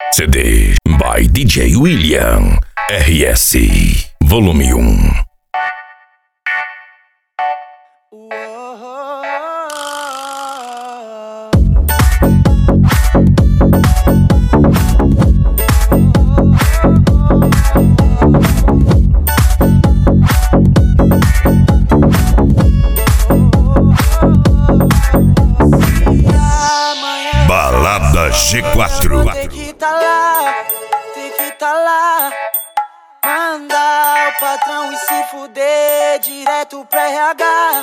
CD by DJ William RS Volume 1. Balada G4. Tem que tá lá, mandar o patrão e se fuder direto pro RH,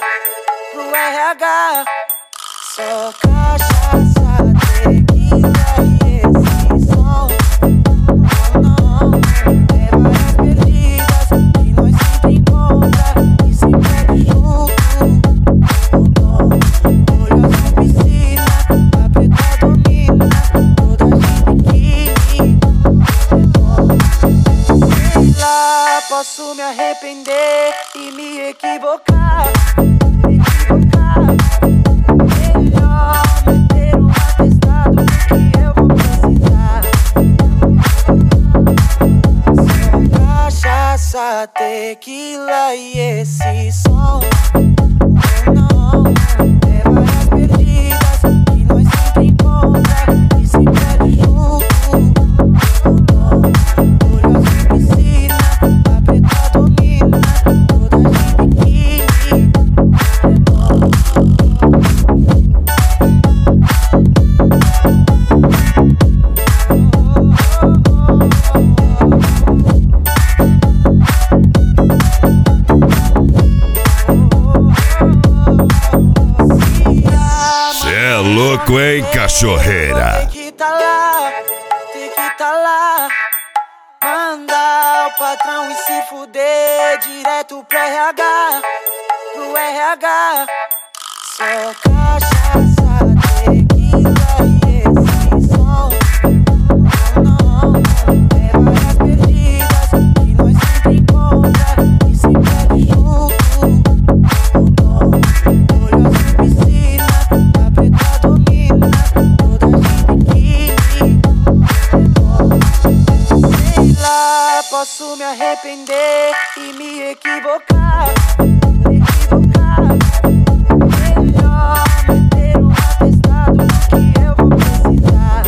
Só cachaça, tequila e esse som. Não, é várias perdidas que nós sempre encontra e se perde junto. Olho azul piscina, a preta domina, toda gente aqui. Sei lá, posso me arrepender e me equivocar. Melhor meter um atestado do que eu vou precisar. Só cachaça, tequila e esse som. Não, é várias perdidas que nós sempre encontra e se perde junto. Olho azul piscina, a preta domina, toda gente aqui. Cê é louco, hein, cachorreira? Tem que tá lá, mandar o patrão e se fuder direto pro RH, Só cachaça, tequila e esse som. Não, é várias perdidas que nós sempre encontra e se perde junto. Olho azul piscina, a preta domina, toda gente aqui. Sei lá, posso me arrepender e me equivocar. Melhor meter um atestado do que eu vou precisar.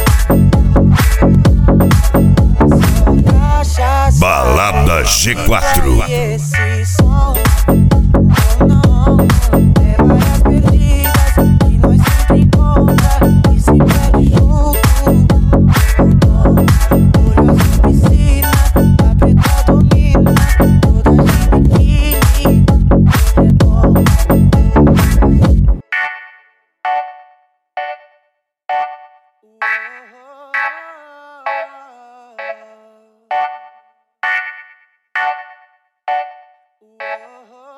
Só cachaça, Balada G4. e esse som. Não, é várias perdidas que nós sempre encontra e se perde junto. Olho azul piscina, a preta domina, toda gente aqui. É bom. Whoa.